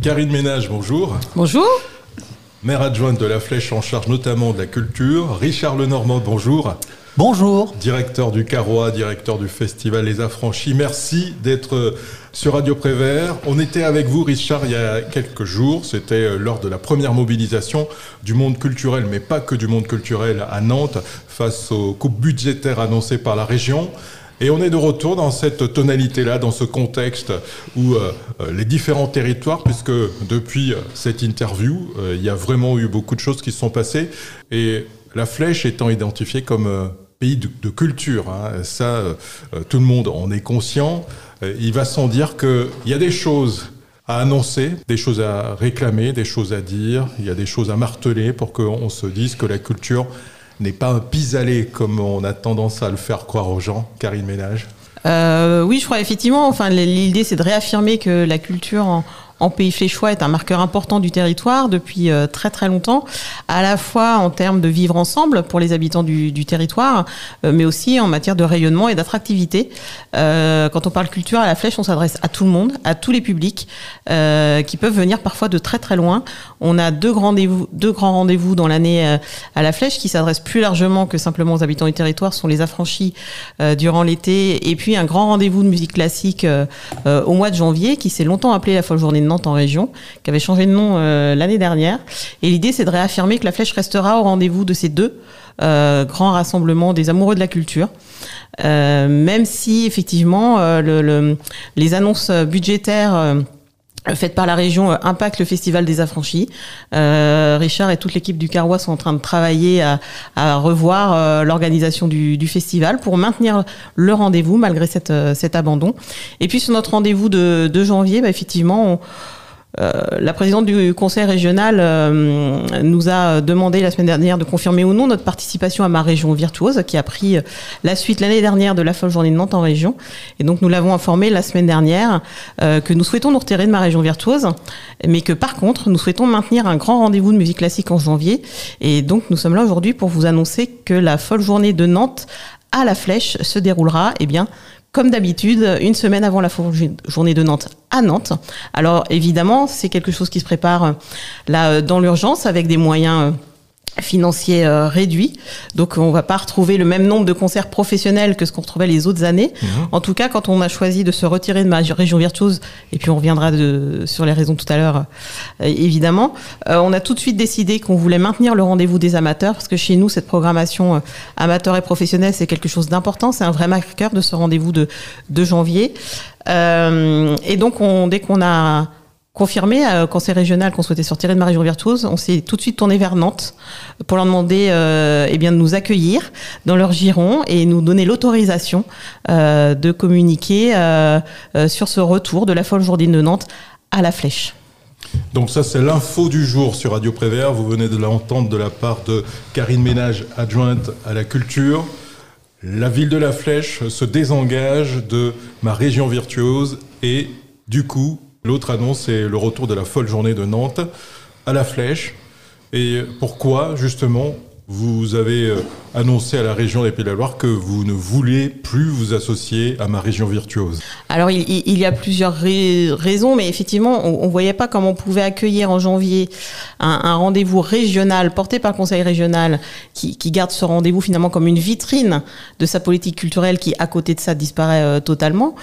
Karine Ménage, bonjour. Bonjour. Maire adjointe de La Flèche en charge notamment de la culture. Richard Lenormand, bonjour. Bonjour. Directeur du Carrois, directeur du festival Les Affranchis. Merci d'être sur Radio Prévert. On était avec vous, Richard, il y a quelques jours. C'était lors de la première mobilisation du monde culturel, mais pas que du monde culturel à Nantes, face aux coupes budgétaires annoncées par la région. Et on est de retour dans cette tonalité-là, dans ce contexte où les différents territoires, puisque depuis cette interview, il y a vraiment eu beaucoup de choses qui se sont passées. Et La Flèche étant identifiée comme pays de culture, hein, ça, tout le monde en est conscient. Il va sans dire qu'il y a des choses à annoncer, des choses à réclamer, des choses à dire. Il y a des choses à marteler pour qu'on se dise que la culture n'est pas un pis-aller comme on a tendance à le faire croire aux gens. Karine Ménage. Oui, je crois effectivement. Enfin, l'idée, c'est de réaffirmer que la culture en Pays Fléchois est un marqueur important du territoire depuis très très longtemps, à la fois en termes de vivre ensemble pour les habitants du territoire, mais aussi en matière de rayonnement et d'attractivité. Quand on parle culture à La Flèche, on s'adresse à tout le monde, à tous les publics qui peuvent venir parfois de très très loin. On a deux grands rendez-vous dans l'année à La Flèche qui s'adressent plus largement que simplement aux habitants du territoire, ce sont les affranchis durant l'été, et puis un grand rendez-vous de musique classique au mois de janvier qui s'est longtemps appelé la Folle Journée de Nantes en région, qui avait changé de nom l'année dernière. Et l'idée, c'est de réaffirmer que La Flèche restera au rendez-vous de ces deux grands rassemblements des amoureux de la culture. Même si, effectivement, les annonces budgétaires faites par la région impactent le Festival des Affranchis. Richard et toute l'équipe du Carrois sont en train de travailler à revoir l'organisation du festival pour maintenir le rendez-vous malgré cet abandon. Et puis sur notre rendez-vous de janvier, effectivement, la présidente du conseil régional nous a demandé la semaine dernière de confirmer ou non notre participation à Ma Région Virtuose, qui a pris la suite l'année dernière de la Folle Journée de Nantes en région. Et donc nous l'avons informé la semaine dernière que nous souhaitons nous retirer de Ma Région Virtuose, mais que par contre nous souhaitons maintenir un grand rendez-vous de musique classique en janvier. Et donc nous sommes là aujourd'hui pour vous annoncer que la Folle Journée de Nantes à La Flèche se déroulera, comme d'habitude, une semaine avant la journée de Nantes à Nantes. Alors évidemment, c'est quelque chose qui se prépare là dans l'urgence avec des moyens financiers réduits. Donc on va pas retrouver le même nombre de concerts professionnels que ce qu'on retrouvait les autres années. En tout cas, quand on a choisi de se retirer de Ma Région Virtuose, et puis on reviendra sur les raisons tout à l'heure, évidemment, on a tout de suite décidé qu'on voulait maintenir le rendez-vous des amateurs, parce que chez nous, cette programmation amateur et professionnelle, c'est quelque chose d'important, c'est un vrai marqueur de ce rendez-vous de janvier. Et donc, dès qu'on a confirmé au conseil régional qu'on souhaitait se retirer de Ma Région Virtuose, on s'est tout de suite tourné vers Nantes pour leur demander de nous accueillir dans leur giron et nous donner l'autorisation de communiquer sur ce retour de la Folle Journée de Nantes à La Flèche. Donc ça, c'est l'info du jour sur Radio Prévert. Vous venez de l'entendre de la part de Karine Ménage, adjointe à la culture. La ville de La Flèche se désengage de Ma Région Virtuose et du coup, l'autre annonce, c'est le retour de la Folle Journée de Nantes à La Flèche. Et pourquoi, justement, vous avez annoncé à la région des Pays de la Loire que vous ne voulez plus vous associer à Ma Région Virtuose? Alors, il y a plusieurs raisons, mais effectivement, on ne voyait pas comment on pouvait accueillir en janvier un rendez-vous régional porté par le conseil régional qui garde ce rendez-vous finalement comme une vitrine de sa politique culturelle qui, à côté de ça, disparaît totalement.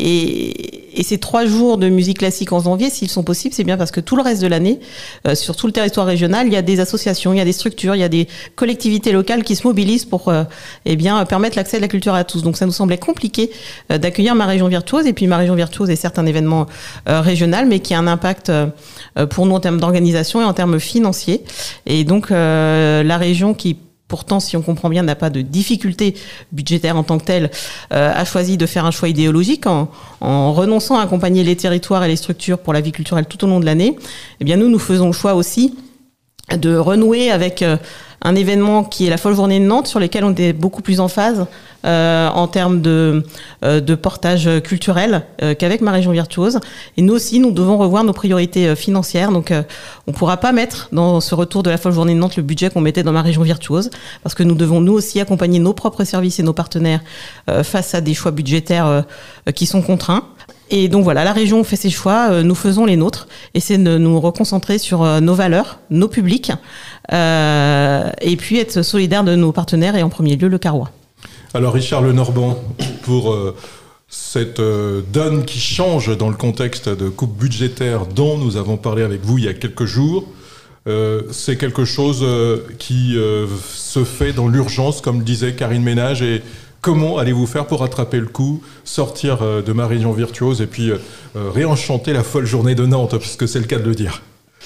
Et ces 3 jours de musique classique en janvier, s'ils sont possibles, c'est bien parce que tout le reste de l'année, sur tout le territoire régional, il y a des associations, il y a des structures, il y a des collectivités locales qui se mobilisent pour permettre l'accès de la culture à tous. Donc ça nous semblait compliqué d'accueillir Ma Région Virtuose. Et puis Ma Région Virtuose est certes un événement régional, mais qui a un impact pour nous en termes d'organisation et en termes financiers. Et donc la région qui pourtant, si on comprend bien, n'a pas de difficulté budgétaire en tant que telle, a choisi de faire un choix idéologique en renonçant à accompagner les territoires et les structures pour la vie culturelle tout au long de l'année. Eh bien, nous faisons le choix aussi de renouer avec un événement qui est la Folle Journée de Nantes, sur lesquels on était beaucoup plus en phase en termes de portage culturel qu'avec Ma Région Virtuose. Et nous aussi, nous devons revoir nos priorités financières. Donc, on ne pourra pas mettre dans ce retour de la Folle Journée de Nantes le budget qu'on mettait dans Ma Région Virtuose, parce que nous devons nous aussi accompagner nos propres services et nos partenaires face à des choix budgétaires qui sont contraints. Et donc voilà, la région fait ses choix, nous faisons les nôtres, et c'est de nous reconcentrer sur nos valeurs, nos publics, et puis être solidaire de nos partenaires, et en premier lieu le Carrois. Alors Richard Lenormand, pour cette donne qui change dans le contexte de coupe budgétaire dont nous avons parlé avec vous il y a quelques jours, c'est quelque chose qui se fait dans l'urgence, comme le disait Karine Ménage, et comment allez-vous faire pour rattraper le coup, sortir de ma région virtuose et puis réenchanter la folle journée de Nantes, puisque c'est le cas de le dire?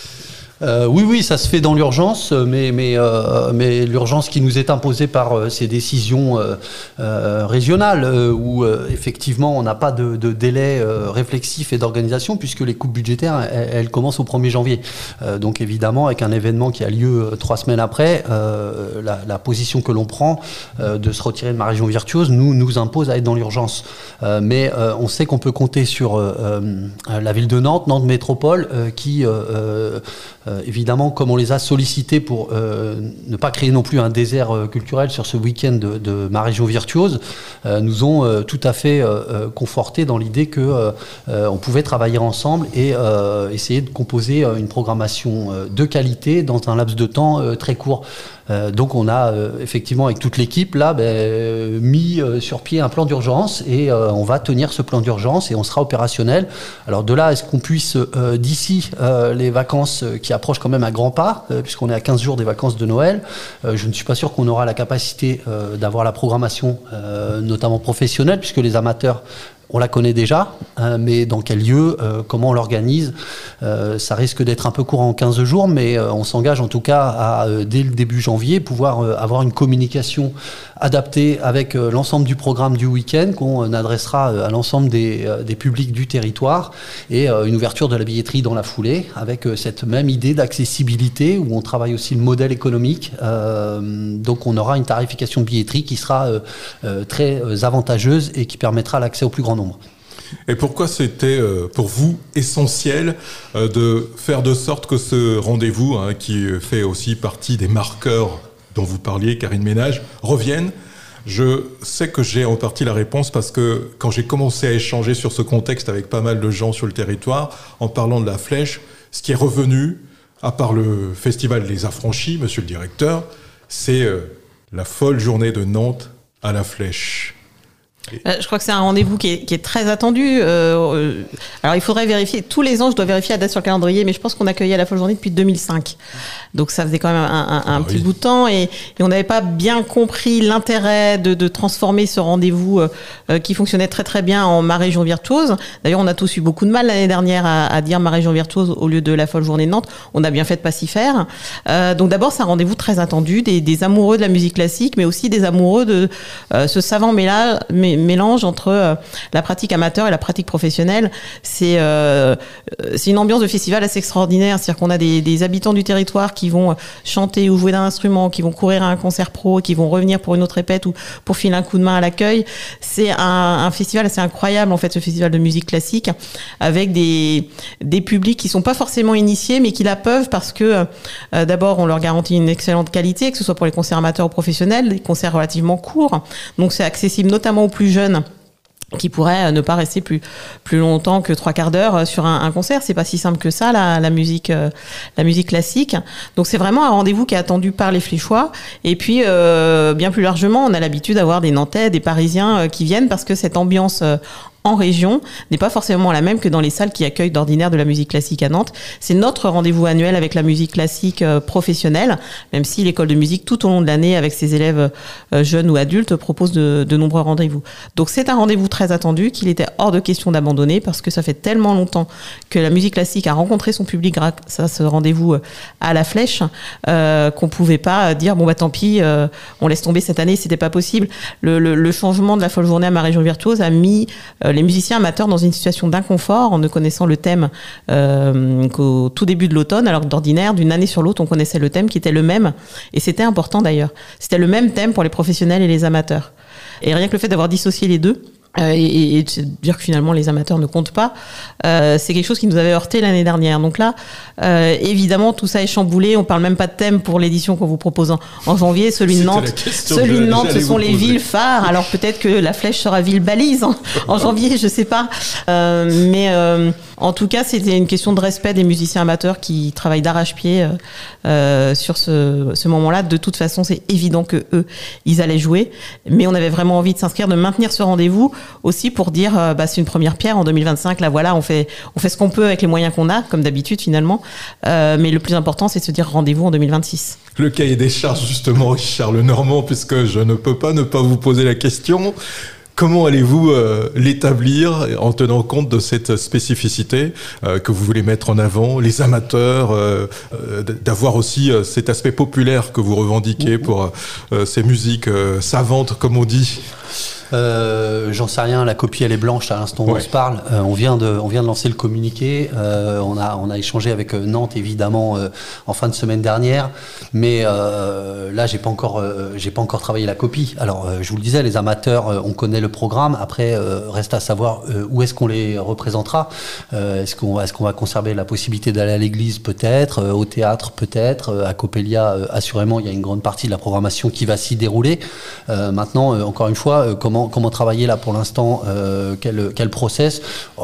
Oui, ça se fait dans l'urgence, mais l'urgence qui nous est imposée par ces décisions régionales, où effectivement on n'a pas de délai réflexif et d'organisation, puisque les coupes budgétaires, elles commencent au 1er janvier. Donc évidemment, avec un événement qui a lieu 3 semaines après, la position que l'on prend de se retirer de ma région virtuose nous impose à être dans l'urgence. Mais on sait qu'on peut compter sur la ville de Nantes Métropole, qui... évidemment, comme on les a sollicités pour ne pas créer non plus un désert culturel sur ce week-end de ma région virtuose, nous ont tout à fait confortés dans l'idée que on pouvait travailler ensemble et essayer de composer une programmation de qualité dans un laps de temps très court. Donc on a effectivement avec toute l'équipe là mis sur pied un plan d'urgence, et on va tenir ce plan d'urgence et on sera opérationnel. Alors de là, est-ce qu'on puisse d'ici les vacances qui approchent quand même à grands pas, puisqu'on est à 15 jours des vacances de Noël, je ne suis pas sûr qu'on aura la capacité d'avoir la programmation notamment professionnelle, puisque les amateurs, on la connaît déjà, mais dans quel lieu, comment on l'organise, ça risque d'être un peu court en 15 jours, mais on s'engage en tout cas à, dès le début janvier, pouvoir avoir une communication adaptée avec l'ensemble du programme du week-end, qu'on adressera à l'ensemble des publics du territoire, et une ouverture de la billetterie dans la foulée, avec cette même idée d'accessibilité, où on travaille aussi le modèle économique. Donc on aura une tarification de billetterie qui sera très avantageuse et qui permettra l'accès au plus grand nombre. Et pourquoi c'était pour vous essentiel de faire de sorte que ce rendez-vous, qui fait aussi partie des marqueurs dont vous parliez, Karine Ménage, revienne? Je sais que j'ai en partie la réponse, parce que quand j'ai commencé à échanger sur ce contexte avec pas mal de gens sur le territoire, en parlant de la Flèche, ce qui est revenu, à part le festival Les Affranchis, monsieur le directeur, c'est la folle journée de Nantes à la Flèche. Je crois que c'est un rendez-vous qui est très attendu. Alors il faudrait vérifier, tous les ans je dois vérifier la date sur le calendrier, mais je pense qu'on accueillait la folle journée depuis 2005. Donc ça faisait quand même un petit bout de temps, et on n'avait pas bien compris l'intérêt de transformer ce rendez-vous qui fonctionnait très très bien en ma région virtuose. D'ailleurs on a tous eu beaucoup de mal l'année dernière à dire ma région virtuose au lieu de la folle journée de Nantes. On a bien fait de pas s'y faire. Donc d'abord c'est un rendez-vous très attendu, des amoureux de la musique classique, mais aussi des amoureux de ce savant mélange entre la pratique amateur et la pratique professionnelle. C'est une ambiance de festival assez extraordinaire. C'est-à-dire qu'on a des habitants du territoire qui vont chanter ou jouer d'un instrument, qui vont courir à un concert pro, qui vont revenir pour une autre répète ou pour filer un coup de main à l'accueil. C'est un festival assez incroyable, en fait, ce festival de musique classique, avec des publics qui sont pas forcément initiés, mais qui la peuvent, parce que d'abord on leur garantit une excellente qualité, que ce soit pour les concerts amateurs ou professionnels, des concerts relativement courts. Donc c'est accessible notamment aux plus jeunes, qui pourraient ne pas rester plus longtemps que 3/4 d'heure sur un concert. C'est pas si simple que ça, la musique classique. Donc c'est vraiment un rendez-vous qui est attendu par les Fléchois. Et puis bien plus largement, on a l'habitude d'avoir des Nantais, des Parisiens qui viennent, parce que cette ambiance en région n'est pas forcément la même que dans les salles qui accueillent d'ordinaire de la musique classique à Nantes. C'est notre rendez-vous annuel avec la musique classique professionnelle, même si l'école de musique tout au long de l'année, avec ses élèves jeunes ou adultes, propose de nombreux rendez-vous. Donc c'est un rendez-vous très attendu, qu'il était hors de question d'abandonner, parce que ça fait tellement longtemps que la musique classique a rencontré son public grâce à ce rendez-vous à la Flèche, qu'on pouvait pas dire bon bah tant pis, on laisse tomber cette année, c'était pas possible. Le changement de la folle journée à ma région virtuose a mis les musiciens amateurs dans une situation d'inconfort en ne connaissant le thème qu'au tout début de l'automne, alors que d'ordinaire, d'une année sur l'autre, on connaissait le thème qui était le même, et c'était important d'ailleurs. C'était le même thème pour les professionnels et les amateurs. Et rien que le fait d'avoir dissocié les deux, et de se dire que finalement les amateurs ne comptent pas, c'est quelque chose qui nous avait heurté l'année dernière. Donc là, évidemment, tout ça est chamboulé. On parle même pas de thème pour l'édition qu'on vous propose en janvier. Celui de Nantes, ce sont les villes phares. Alors peut-être que la Flèche sera ville balise en janvier, je sais pas. Mais en tout cas, c'était une question de respect des musiciens amateurs qui travaillent d'arrache-pied sur ce moment-là. De toute façon, c'est évident que eux, ils allaient jouer. Mais on avait vraiment envie de s'inscrire, de maintenir ce rendez-vous aussi pour dire, c'est une première pierre en 2025. Là, voilà, on fait ce qu'on peut avec les moyens qu'on a, comme d'habitude finalement. Mais le plus important, c'est de se dire rendez-vous en 2026. Le cahier des charges, justement, Richard Lenormand, puisque je ne peux pas ne pas vous poser la question. Comment allez-vous l'établir en tenant compte de cette spécificité que vous voulez mettre en avant, les amateurs, d'avoir aussi cet aspect populaire que vous revendiquez pour ces musiques savantes, comme on dit? J'en sais rien, la copie elle est blanche à l'instant où on se parle. On vient de lancer le communiqué. On a échangé avec Nantes évidemment en fin de semaine dernière, mais là j'ai pas encore travaillé la copie. Alors je vous le disais, les amateurs, on connaît le programme. Après reste à savoir où est-ce qu'on les représentera. Est-ce qu'on va conserver la possibilité d'aller à l'église peut-être, au théâtre peut-être, à Coppelia assurément il y a une grande partie de la programmation qui va s'y dérouler. Maintenant encore une fois, comment travailler là pour l'instant, quel process?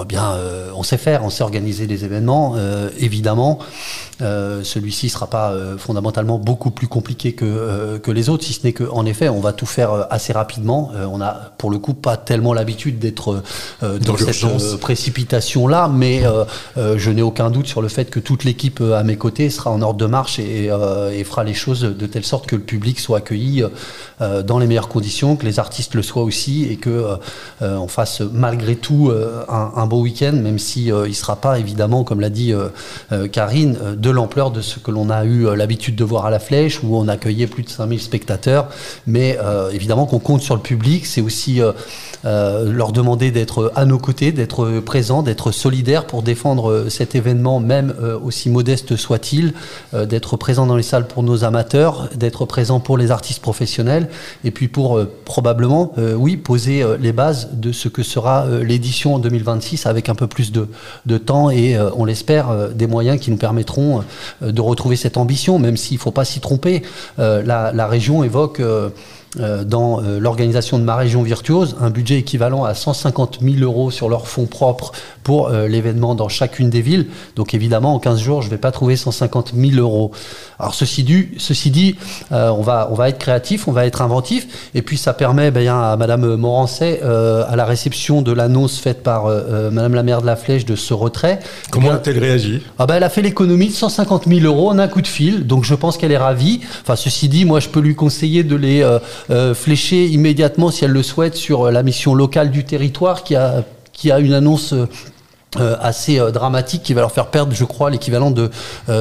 On sait faire, on sait organiser des événements, évidemment. Celui-ci sera pas fondamentalement beaucoup plus compliqué que les autres, si ce n'est qu'en effet on va tout faire assez rapidement. On a pour le coup pas tellement l'habitude d'être dans cette précipitation là, mais je n'ai aucun doute sur le fait que toute l'équipe à mes côtés sera en ordre de marche et fera les choses de telle sorte que le public soit accueilli dans les meilleures conditions, que les artistes le soient aussi, et que on fasse malgré tout un beau week-end, même si il sera pas évidemment, comme l'a dit Karine, de l'ampleur de ce que l'on a eu l'habitude de voir à la Flèche, où on accueillait plus de 5000 spectateurs. Mais évidemment qu'on compte sur le public, c'est aussi leur demander d'être à nos côtés, d'être présents, d'être solidaires pour défendre cet événement, même aussi modeste soit-il, d'être présents dans les salles pour nos amateurs, d'être présents pour les artistes professionnels, et puis pour probablement, poser les bases de ce que sera l'édition en 2026 avec un peu plus de temps et, on l'espère, des moyens qui nous permettront de retrouver cette ambition, même s'il ne faut pas s'y tromper. La région évoque dans l'organisation de Ma Région Virtuose un budget équivalent à 150 000 € sur leurs fonds propres pour l'événement dans chacune des villes. Donc évidemment, en 15 jours, je ne vais pas trouver 150 000 €. Alors ceci dit, on va être créatif, on va être inventif, et puis ça permet à Madame Morancet, à la réception de l'annonce faite par Madame la maire de la Flèche de ce retrait. Comment a-t-elle réagi? Elle a fait l'économie de 150 000 € en un coup de fil, donc je pense qu'elle est ravie. Enfin, ceci dit, moi je peux lui conseiller de les flécher immédiatement, si elle le souhaite, sur la mission locale du territoire qui a une annonce assez dramatique qui va leur faire perdre, je crois, l'équivalent de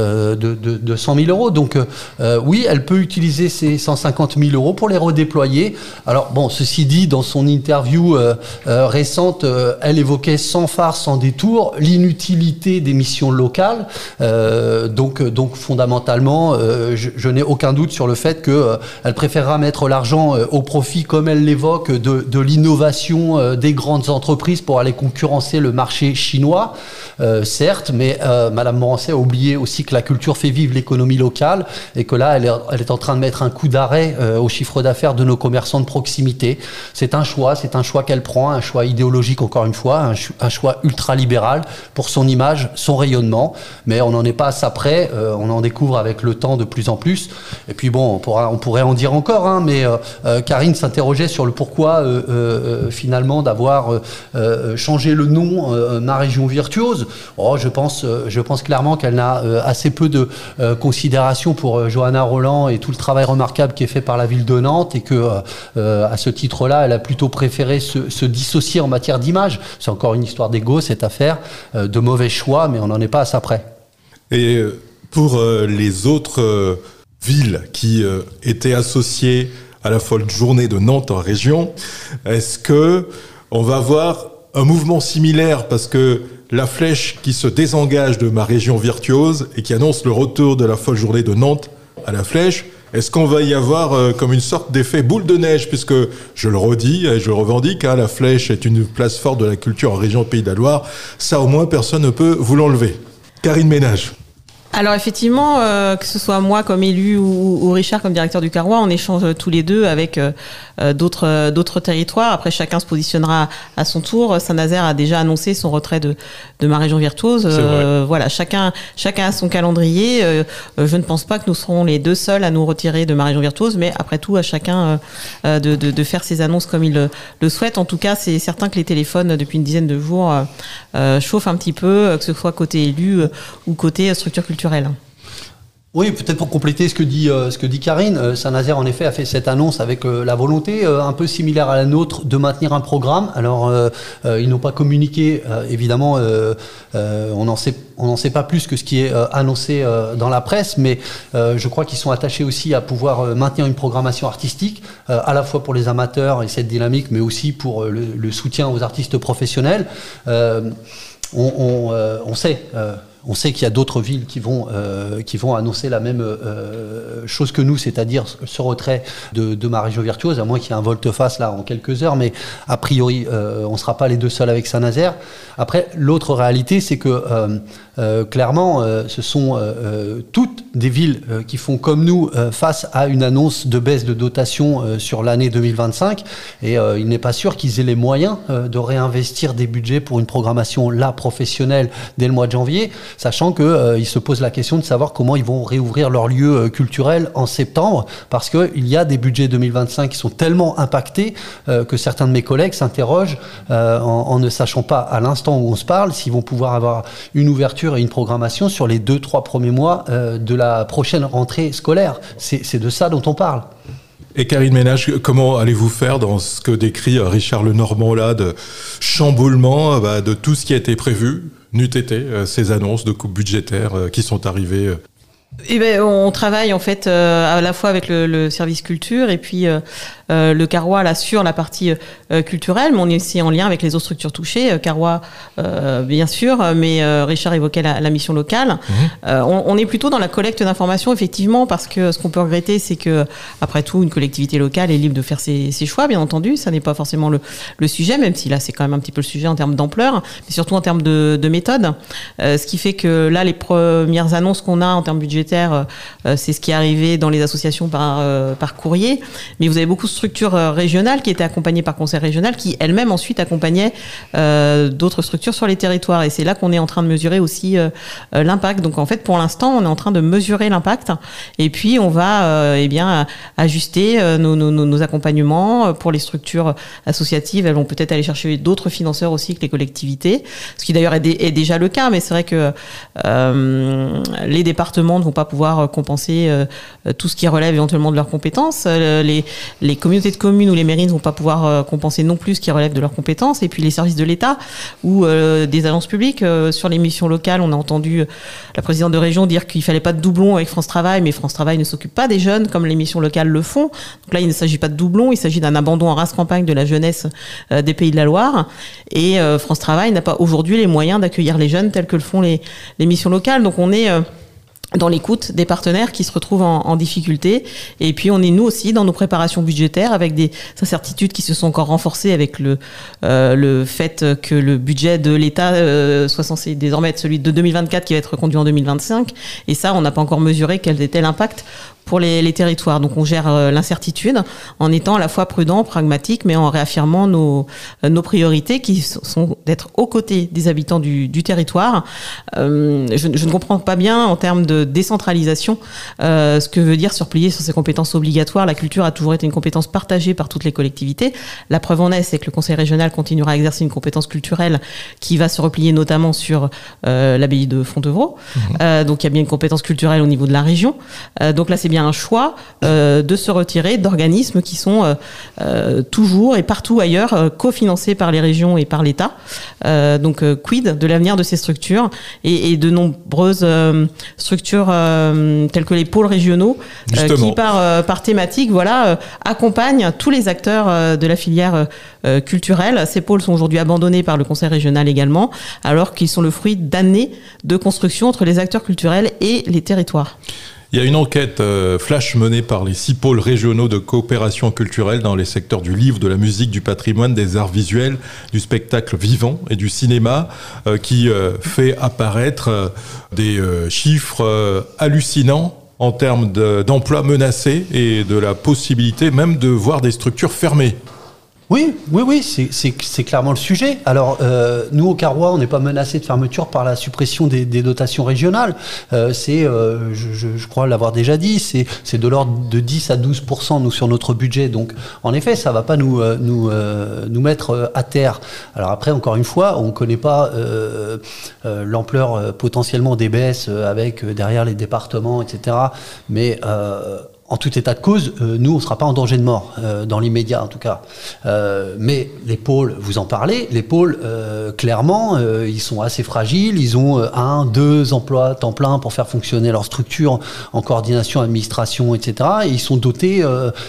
100 000 €. Donc oui, elle peut utiliser ces 150 000 € pour les redéployer. Alors bon, ceci dit, dans son interview récente, elle évoquait sans phare, sans détour, l'inutilité des missions locales. Donc fondamentalement, je n'ai aucun doute sur le fait que elle préférera mettre l'argent au profit, comme elle l'évoque, de l'innovation des grandes entreprises pour aller concurrencer le marché chinois. Certes, mais Madame Morancet a oublié aussi que la culture fait vivre l'économie locale, et que là, elle est en train de mettre un coup d'arrêt au chiffre d'affaires de nos commerçants de proximité. C'est un choix qu'elle prend, un choix idéologique encore une fois, un choix ultra-libéral pour son image, son rayonnement, mais on n'en est pas à ça près, on en découvre avec le temps de plus en plus. Et puis bon, on pourrait en dire encore, mais Karine s'interrogeait sur le pourquoi finalement d'avoir changé le nom Ma Région Virtuose. Je pense clairement qu'elle n'a assez peu de considération pour Johanna Roland et tout le travail remarquable qui est fait par la ville de Nantes, et que à ce titre-là, elle a plutôt préféré se dissocier en matière d'image. C'est encore une histoire d'ego, cette affaire, de mauvais choix, mais on n'en est pas à ça près. Et pour les autres villes qui étaient associées à la folle journée de Nantes en région, est-ce que on va avoir un mouvement similaire, parce que la Flèche qui se désengage de Ma Région Virtuose et qui annonce le retour de la folle journée de Nantes à la Flèche, Est-ce qu'on va y avoir comme une sorte d'effet boule de neige, puisque, je le redis et je le revendique, la Flèche est une place forte de la culture en région Pays de la Loire. Ça, au moins, personne ne peut vous l'enlever. Karine Ménage. Alors effectivement, que ce soit moi comme élu ou Richard comme directeur du Carrois, on échange tous les deux avec d'autres territoires. Après, chacun se positionnera à son tour. Saint-Nazaire a déjà annoncé son retrait de ma région virtuose. Voilà, chacun a son calendrier. Je ne pense pas que nous serons les deux seuls à nous retirer de ma région virtuose, mais après tout, à chacun de faire ses annonces comme il le souhaite. En tout cas, c'est certain que les téléphones, depuis une dizaine de jours, chauffent un petit peu, que ce soit côté élu ou côté structure culturelle. Oui, peut-être pour compléter ce que dit Karine, Saint-Nazaire en effet a fait cette annonce avec la volonté un peu similaire à la nôtre de maintenir un programme. Alors ils n'ont pas communiqué, évidemment, on n'en sait pas plus que ce qui est annoncé dans la presse, mais je crois qu'ils sont attachés aussi à pouvoir maintenir une programmation artistique, à la fois pour les amateurs et cette dynamique, mais aussi pour le soutien aux artistes professionnels. On sait qu'il y a d'autres villes qui vont annoncer la même chose que nous, c'est-à-dire ce retrait de ma région virtuose, à moins qu'il y ait un volte-face là en quelques heures, mais a priori on ne sera pas les deux seuls avec Saint-Nazaire. Après, l'autre réalité, c'est que clairement, ce sont toutes des villes qui font comme nous face à une annonce de baisse de dotation sur l'année 2025, et il n'est pas sûr qu'ils aient les moyens de réinvestir des budgets pour une programmation là professionnelle dès le mois de janvier, sachant qu'ils se posent la question de savoir comment ils vont réouvrir leurs lieux culturels en septembre, parce qu'il y a des budgets 2025 qui sont tellement impactés que certains de mes collègues s'interrogent en ne sachant pas à l'instant où on se parle s'ils vont pouvoir avoir une ouverture et une programmation sur les 2-3 premiers mois de la prochaine rentrée scolaire. C'est de ça dont on parle. Et Karine Ménage, comment allez-vous faire dans ce que décrit Richard Lenormand là, de chamboulement de tout ce qui a été prévu, n'eût été ces annonces de coupes budgétaires qui sont arrivées? On travaille en fait à la fois avec le service culture et puis le Carrois là sur la partie culturelle, mais on est aussi en lien avec les autres structures touchées. Carrois bien sûr, mais Richard évoquait la mission locale. On est plutôt dans la collecte d'informations effectivement, parce que ce qu'on peut regretter, c'est que après tout une collectivité locale est libre de faire ses choix, bien entendu. Ça n'est pas forcément le sujet, même si là c'est quand même un petit peu le sujet en termes d'ampleur, mais surtout en termes de méthode. Ce qui fait que là les premières annonces qu'on a en termes budgétaires, c'est ce qui est arrivé dans les associations par courrier, mais vous avez beaucoup de structures régionales qui étaient accompagnées par conseil régional, qui elles-mêmes ensuite accompagnaient d'autres structures sur les territoires, et c'est là qu'on est en train de mesurer aussi l'impact. Donc en fait pour l'instant on est en train de mesurer l'impact, et puis on va ajuster nos accompagnements pour les structures associatives. Elles vont peut-être aller chercher d'autres financeurs aussi que les collectivités, ce qui d'ailleurs est déjà le cas, mais c'est vrai que les départements ne vont pas pouvoir compenser tout ce qui relève éventuellement de leurs compétences. Les communautés de communes ou les mairies ne vont pas pouvoir compenser non plus ce qui relève de leurs compétences. Et puis les services de l'État ou des agences publiques. Sur les missions locales, on a entendu la présidente de région dire qu'il fallait pas de doublons avec France Travail, mais France Travail ne s'occupe pas des jeunes comme les missions locales le font. Donc là, il ne s'agit pas de doublons, il s'agit d'un abandon en race campagne de la jeunesse des Pays de la Loire. Et France Travail n'a pas aujourd'hui les moyens d'accueillir les jeunes tels que le font les missions locales. Donc on est dans l'écoute des partenaires qui se retrouvent en difficulté. Et puis on est nous aussi dans nos préparations budgétaires avec des incertitudes qui se sont encore renforcées avec le fait que le budget de l'État soit censé désormais être celui de 2024 qui va être reconduit en 2025. Et ça, on n'a pas encore mesuré quel était l'impact pour les territoires. Donc on gère l'incertitude en étant à la fois prudent, pragmatique, mais en réaffirmant nos priorités qui sont d'être aux côtés des habitants du territoire. Je ne comprends pas bien en termes de décentralisation ce que veut dire se replier sur ces compétences obligatoires. La culture a toujours été une compétence partagée par toutes les collectivités. La preuve en est, c'est que le conseil régional continuera à exercer une compétence culturelle qui va se replier notamment sur l'abbaye de Fontevraud. Donc il y a bien une compétence culturelle au niveau de la région. Donc là c'est bien un choix de se retirer d'organismes qui sont toujours et partout ailleurs cofinancés par les régions et par l'État. Donc quid de l'avenir de ces structures et de nombreuses structures telles que les pôles régionaux qui par thématique accompagnent tous les acteurs de la filière culturelle. Ces pôles sont aujourd'hui abandonnés par le conseil régional également, alors qu'ils sont le fruit d'années de construction entre les acteurs culturels et les territoires. Il y a une enquête flash menée par les 6 pôles régionaux de coopération culturelle dans les secteurs du livre, de la musique, du patrimoine, des arts visuels, du spectacle vivant et du cinéma qui fait apparaître des chiffres hallucinants en termes d'emplois menacés et de la possibilité même de voir des structures fermées. Oui, c'est clairement le sujet. Alors, nous, au Carrois, on n'est pas menacé de fermeture par la suppression des dotations régionales. Je crois l'avoir déjà dit, c'est de l'ordre de 10 à 12% nous sur notre budget. Donc, en effet, ça va pas nous mettre à terre. Alors après, encore une fois, on ne connaît pas l'ampleur potentiellement des baisses avec derrière les départements, etc. Mais en tout état de cause, nous, on ne sera pas en danger de mort, dans l'immédiat en tout cas. Mais les pôles, vous en parlez, les pôles, clairement, ils sont assez fragiles, ils ont 1, 2 emplois temps plein pour faire fonctionner leur structure en coordination, administration, etc. Et ils sont dotés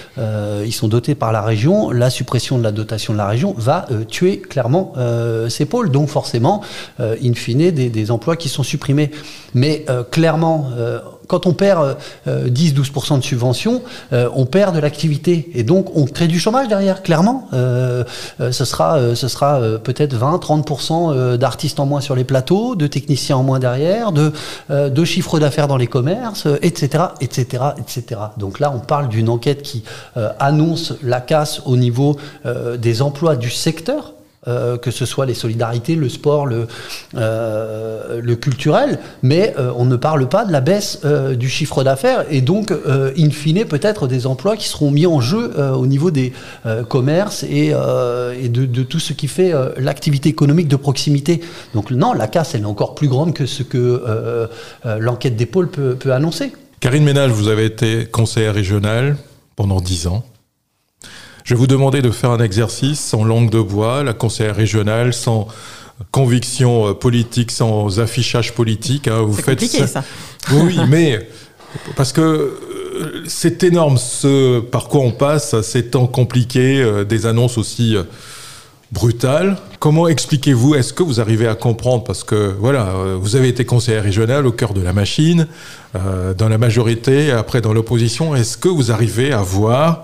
par la région. La suppression de la dotation de la région va tuer clairement ces pôles. Donc forcément, in fine, des emplois qui sont supprimés. Mais clairement... quand on perd 10-12% de subventions, on perd de l'activité. Et donc, on crée du chômage derrière, clairement. Ce sera peut-être 20-30% d'artistes en moins sur les plateaux, de techniciens en moins derrière, de chiffre d'affaires dans les commerces, etc., etc., etc. Donc là, on parle d'une enquête qui annonce la casse au niveau des emplois du secteur. Que ce soit les solidarités, le sport, le culturel, mais on ne parle pas de la baisse du chiffre d'affaires et donc, in fine, peut-être des emplois qui seront mis en jeu au niveau des commerces et de tout ce qui fait l'activité économique de proximité. Donc non, la casse, elle est encore plus grande que ce que l'enquête des pôles peut annoncer. Karine Ménage, vous avez été conseillère régionale pendant 10 ans. Je vais vous demander de faire un exercice sans langue de bois, la conseillère régionale, sans conviction politique, sans affichage politique. Hein, c'est compliqué, ça. Oui, mais parce que c'est énorme ce par quoi on passe, ces temps compliqués, des annonces aussi brutales. Comment expliquez-vous, est-ce que vous arrivez à comprendre, parce que voilà, vous avez été conseillère régionale au cœur de la machine, dans la majorité, après dans l'opposition, est-ce que vous arrivez à voir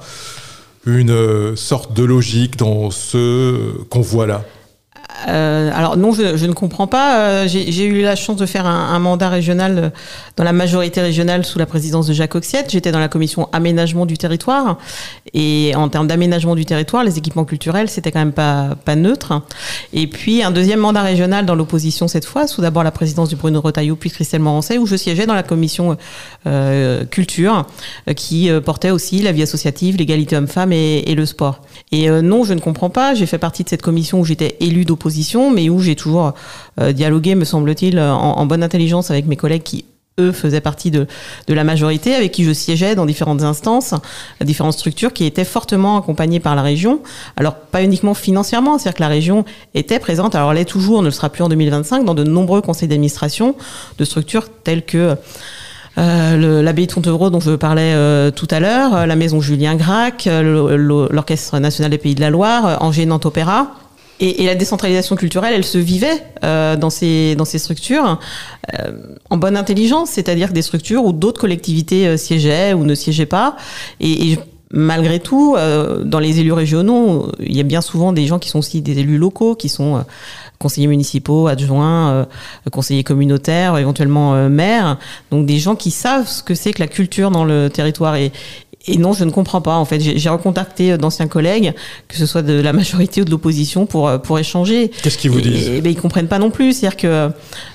une sorte de logique dans ce qu'on voit là? Alors non, je ne comprends pas. J'ai eu la chance de faire un mandat régional dans la majorité régionale sous la présidence de Jacques Oxiette. J'étais dans la commission aménagement du territoire. Et en termes d'aménagement du territoire, les équipements culturels, c'était quand même pas neutre. Et puis un deuxième mandat régional dans l'opposition cette fois, sous d'abord la présidence du Bruno Retailleau, puis Christelle Morancet, où je siégeais dans la commission culture, qui portait aussi la vie associative, l'égalité homme-femme et le sport. Et non, je ne comprends pas. J'ai fait partie de cette commission où j'étais élue d'opposition, mais où j'ai toujours dialogué, me semble-t-il, en bonne intelligence avec mes collègues qui, eux, faisaient partie de la majorité, avec qui je siégeais dans différentes instances, différentes structures qui étaient fortement accompagnées par la région. Alors, pas uniquement financièrement, c'est-à-dire que la région était présente, alors elle est toujours, ne le sera plus en 2025, dans de nombreux conseils d'administration de structures telles que l'abbaye de Fontevraud dont je parlais tout à l'heure, la maison Julien Gracq, l'Orchestre national des Pays de la Loire, Angers Nantes Opéra. Et la décentralisation culturelle, elle se vivait dans ces structures en bonne intelligence, c'est-à-dire que des structures où d'autres collectivités siégeaient ou ne siégeaient pas. Et malgré tout, dans les élus régionaux, il y a bien souvent des gens qui sont aussi des élus locaux, qui sont conseillers municipaux, adjoints, conseillers communautaires, éventuellement maires. Donc des gens qui savent ce que c'est que la culture dans le territoire. Et non, je ne comprends pas. En fait, j'ai recontacté d'anciens collègues, que ce soit de la majorité ou de l'opposition, pour échanger. Qu'est-ce qu'ils vous disent ? Et ils comprennent pas non plus. C'est-à-dire que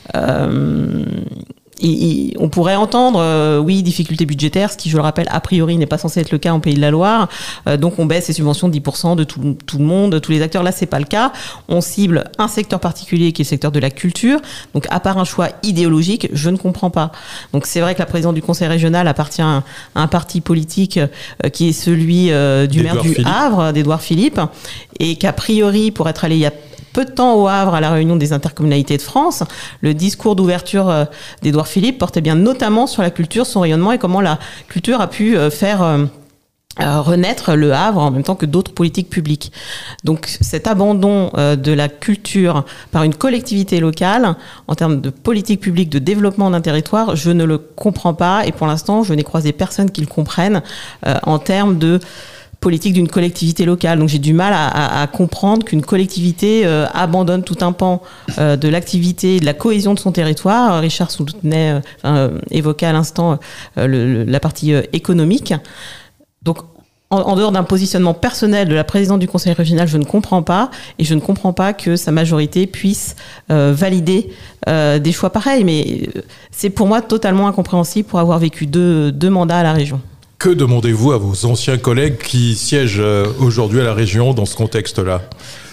on pourrait entendre, oui, difficultés budgétaires, ce qui, je le rappelle, a priori n'est pas censé être le cas en Pays de la Loire. Donc on baisse les subventions de 10% de tout le monde, de tous les acteurs. Là, c'est pas le cas. On cible un secteur particulier qui est le secteur de la culture. Donc à part un choix idéologique, je ne comprends pas. Donc c'est vrai que la présidente du conseil régional appartient à un parti politique qui est celui du maire du Havre, d'Édouard Philippe, et qu'a priori, pour être allé il y a peu de temps au Havre à la réunion des intercommunalités de France, le discours d'ouverture d'Édouard Philippe portait bien notamment sur la culture, son rayonnement et comment la culture a pu faire renaître le Havre en même temps que d'autres politiques publiques. Donc cet abandon de la culture par une collectivité locale en termes de politique publique, de développement d'un territoire, je ne le comprends pas et pour l'instant je n'ai croisé personne qui le comprenne en termes de politique d'une collectivité locale. Donc j'ai du mal à comprendre qu'une collectivité abandonne tout un pan de l'activité, de la cohésion de son territoire. Richard évoquait à l'instant la partie économique. Donc, en dehors d'un positionnement personnel de la présidente du conseil régional, je ne comprends pas. Et je ne comprends pas que sa majorité puisse valider des choix pareils. Mais c'est pour moi totalement incompréhensible pour avoir vécu deux mandats à la région. Que demandez-vous à vos anciens collègues qui siègent aujourd'hui à la région dans ce contexte-là ?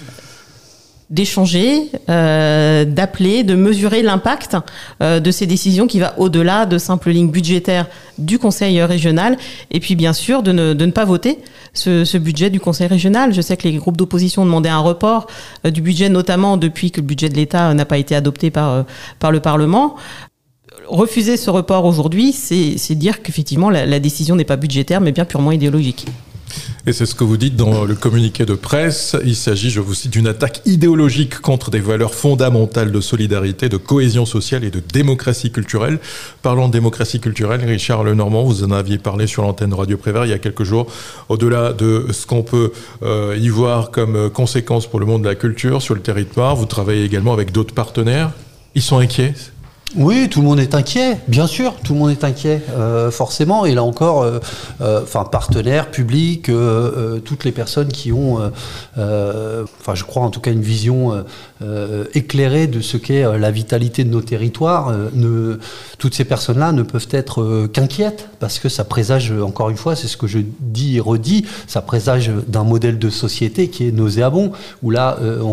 D'échanger, d'appeler, de mesurer l'impact de ces décisions qui va au-delà de simples lignes budgétaires du conseil régional et puis bien sûr de ne pas voter ce budget du conseil régional. Je sais que les groupes d'opposition demandaient un report du budget, notamment depuis que le budget de l'État n'a pas été adopté par le Parlement. Refuser ce report aujourd'hui, c'est dire qu'effectivement la décision n'est pas budgétaire mais bien purement idéologique. Et c'est ce que vous dites dans le communiqué de presse. Il s'agit, je vous cite, d'une attaque idéologique contre des valeurs fondamentales de solidarité, de cohésion sociale et de démocratie culturelle. Parlons de démocratie culturelle, Richard Lenormand, vous en aviez parlé sur l'antenne de Radio Prévert il y a quelques jours. Au-delà de ce qu'on peut y voir comme conséquence pour le monde de la culture sur le territoire, vous travaillez également avec d'autres partenaires. Ils sont inquiets ? Oui, tout le monde est inquiet, bien sûr, tout le monde est inquiet, forcément. Et là encore, partenaires, publics, toutes les personnes qui ont, je crois en tout cas une vision éclairée de ce qu'est la vitalité de nos territoires. Toutes ces personnes-là ne peuvent être qu'inquiètes parce que ça présage, encore une fois, c'est ce que je dis et redis, ça présage d'un modèle de société qui est nauséabond, où là,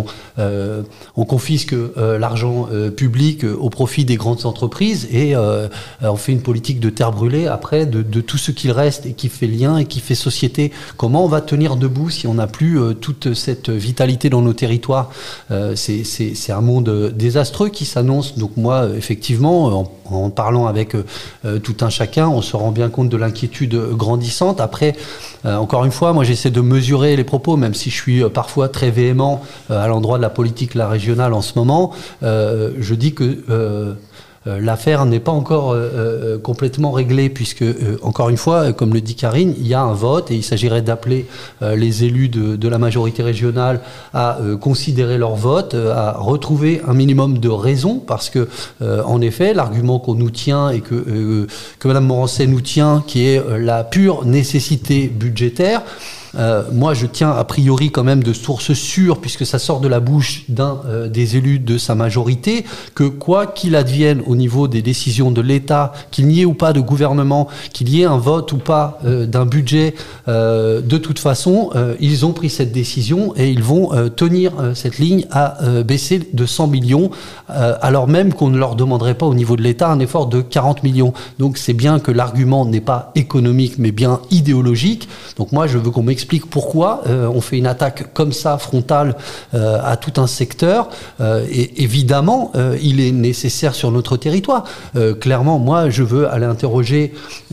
on confisque l'argent public au profit des grandes entreprises et on fait une politique de terre brûlée après de tout ce qu'il reste et qui fait lien et qui fait société. Comment on va tenir debout si on n'a plus toute cette vitalité dans nos territoires ? C'est un monde désastreux qui s'annonce. Donc moi, effectivement, en parlant avec tout un chacun, on se rend bien compte de l'inquiétude grandissante. Après, encore une fois, moi j'essaie de mesurer les propos, même si je suis parfois très véhément à l'endroit de la politique la régionale en ce moment. Je dis que l'affaire n'est pas encore complètement réglée puisque, encore une fois, comme le dit Karine, il y a un vote et il s'agirait d'appeler les élus de la majorité régionale à considérer leur vote, à retrouver un minimum de raison parce que, en effet, l'argument qu'on nous tient et que Mme Morancet nous tient, qui est la pure nécessité budgétaire, moi, je tiens a priori quand même de sources sûres, puisque ça sort de la bouche d'un des élus de sa majorité, que quoi qu'il advienne au niveau des décisions de l'État, qu'il n'y ait ou pas de gouvernement, qu'il y ait un vote ou pas d'un budget, de toute façon, ils ont pris cette décision et ils vont tenir cette ligne à baisser de 100 millions, alors même qu'on ne leur demanderait pas au niveau de l'État un effort de 40 millions. Donc c'est bien que l'argument n'est pas économique, mais bien idéologique. Donc moi, je veux qu'on m'explique pourquoi on fait une attaque comme ça, frontale, à tout un secteur. Et évidemment, il est nécessaire sur notre territoire. Clairement, moi, je veux aller interroger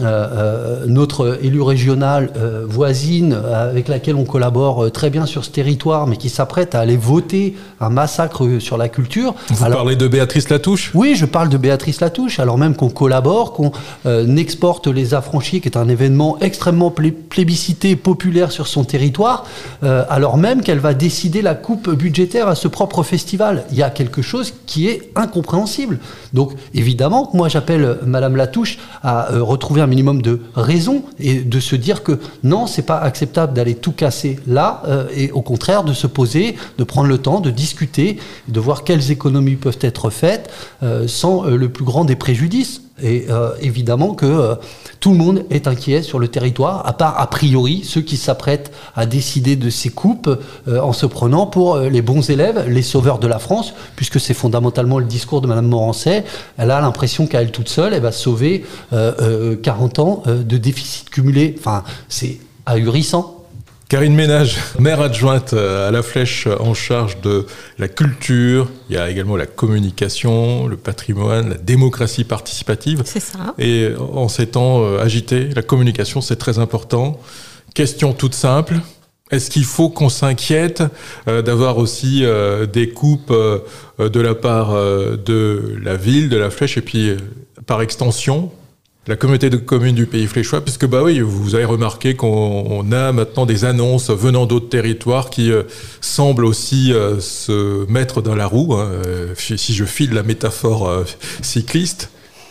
notre élu régional voisine, avec laquelle on collabore très bien sur ce territoire, mais qui s'apprête à aller voter un massacre sur la culture. Vous parlez de Béatrice Latouche ? Oui, je parle de Béatrice Latouche, alors même qu'on collabore, qu'on exporte les Affranchis, qui est un événement extrêmement plébiscité, populaire sur son territoire, alors même qu'elle va décider la coupe budgétaire à ce propre festival. Il y a quelque chose qui est incompréhensible. Donc, évidemment, moi, j'appelle Madame Latouche à retrouver un minimum de raison et de se dire que non, c'est pas acceptable d'aller tout casser là, et au contraire, de se poser, de prendre le temps, de discuter, de voir quelles économies peuvent être faites sans le plus grand des préjudices. Et évidemment que tout le monde est inquiet sur le territoire, à part a priori ceux qui s'apprêtent à décider de ces coupes en se prenant pour les bons élèves, les sauveurs de la France, puisque c'est fondamentalement le discours de Mme Morancet. Elle a l'impression qu'à elle toute seule, elle va sauver 40 ans de déficit cumulé. Enfin, c'est ahurissant. Karine Ménage, maire adjointe à La Flèche en charge de la culture, il y a également la communication, le patrimoine, la démocratie participative. C'est ça. Et en ces temps agités, la communication c'est très important. Question toute simple. Est-ce qu'il faut qu'on s'inquiète d'avoir aussi des coupes de la part de la ville, de la Flèche, et puis par extension la communauté de communes du Pays Fléchois, puisque oui, vous avez remarqué qu'on a maintenant des annonces venant d'autres territoires qui semblent aussi se mettre dans la roue, hein, si je file la métaphore cycliste.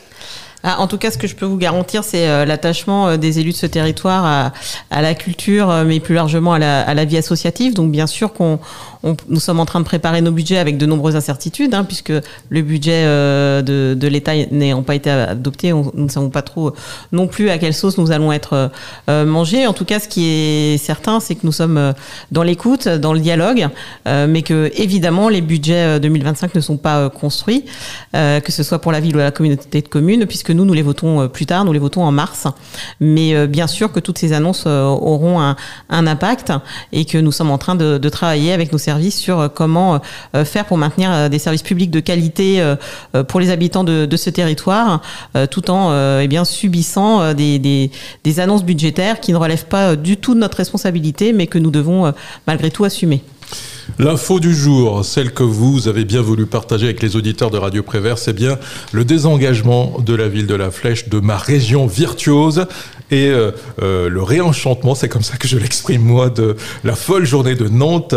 En tout cas, ce que je peux vous garantir, c'est l'attachement des élus de ce territoire à la culture, mais plus largement à la vie associative. Donc, bien sûr nous sommes en train de préparer nos budgets avec de nombreuses incertitudes, hein, puisque le budget de l'État n'ayant pas été adopté, nous ne savons pas trop non plus à quelle sauce nous allons être mangés. En tout cas, ce qui est certain, c'est que nous sommes dans l'écoute, dans le dialogue, mais que évidemment les budgets 2025 ne sont pas construits, que ce soit pour la ville ou la communauté de communes, puisque nous les votons plus tard, nous les votons en mars. Mais bien sûr que toutes ces annonces auront un impact et que nous sommes en train de travailler avec nos services sur comment faire pour maintenir des services publics de qualité pour les habitants de ce territoire, tout en subissant des annonces budgétaires qui ne relèvent pas du tout de notre responsabilité, mais que nous devons malgré tout assumer. L'info du jour, celle que vous avez bien voulu partager avec les auditeurs de Radio Prévert, c'est bien le désengagement de la ville de la Flèche, de ma région virtuose, et le réenchantement, c'est comme ça que je l'exprime moi, de la folle journée de Nantes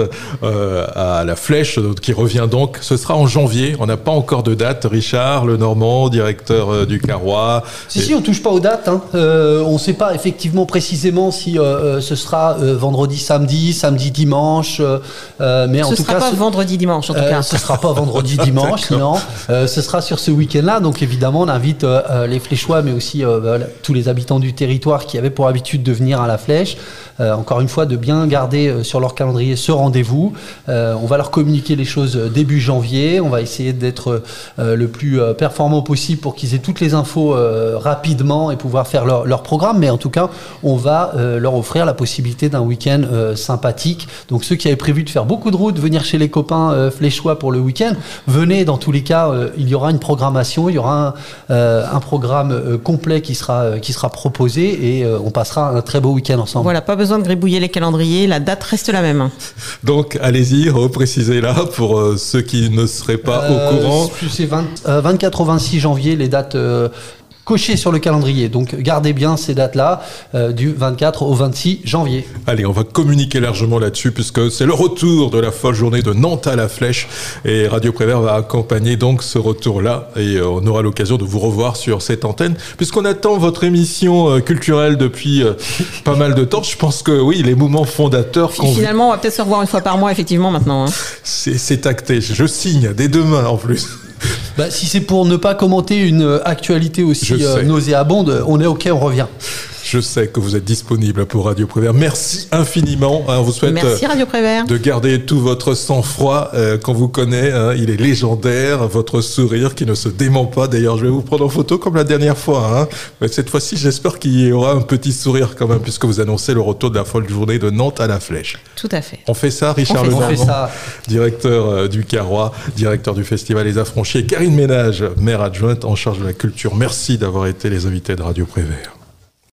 à la Flèche, qui revient donc, ce sera en janvier, on n'a pas encore de date. Richard Lenormand, directeur du Carrois. Si, on touche pas aux dates, hein. On ne sait pas effectivement précisément si ce sera vendredi, samedi, dimanche, mais en tout cas... Ce ne sera pas vendredi-dimanche, en tout cas. Ce ne sera pas vendredi-dimanche, non. Ce sera sur ce week-end-là, donc évidemment, on invite les Fléchois, mais aussi tous les habitants du territoire qui avaient pour habitude de venir à la Flèche, encore une fois, de bien garder sur leur calendrier ce rendez-vous. On va leur communiquer les choses début janvier. On va essayer d'être le plus performant possible pour qu'ils aient toutes les infos rapidement et pouvoir faire leur programme. Mais en tout cas, on va leur offrir la possibilité d'un week-end sympathique. Donc ceux qui avaient prévu de faire beaucoup de routes, venir chez les copains fléchois pour le week-end, venez. Dans tous les cas, il y aura une programmation, il y aura un programme complet qui sera proposé et on passera un très beau week-end ensemble. Voilà, pas besoin de gribouiller les calendriers, la date reste la même. Donc allez-y, reprécisez-la pour ceux qui ne seraient pas au courant. C'est 24 au 26 janvier, les dates cochées sur le calendrier. Donc gardez bien ces dates-là, du 24 au 26 janvier. Allez, on va communiquer largement là-dessus puisque c'est le retour de la folle journée de Nantes à la Flèche et Radio Prévert va accompagner donc ce retour-là et on aura l'occasion de vous revoir sur cette antenne puisqu'on attend votre émission culturelle depuis pas mal de temps. Je pense que oui, les moments fondateurs... Finalement, on va peut-être se revoir une fois par mois effectivement maintenant. Hein. C'est acté, je signe dès demain en plus. Si c'est pour ne pas commenter une actualité aussi nauséabonde, on est OK, on revient. Je sais que vous êtes disponible pour Radio Prévert. Merci infiniment. On vous souhaite Radio Prévert de garder tout votre sang-froid qu'on vous connaît. Il est légendaire. Votre sourire qui ne se dément pas. D'ailleurs, je vais vous prendre en photo comme la dernière fois. Mais cette fois-ci, j'espère qu'il y aura un petit sourire quand même puisque vous annoncez le retour de la folle journée de Nantes à la Flèche. Tout à fait. On fait ça, Richard Lenormand, directeur du Carrois, directeur du Festival Les Affranchis, et Karine Ménage, maire adjointe en charge de la culture. Merci d'avoir été les invités de Radio Prévert.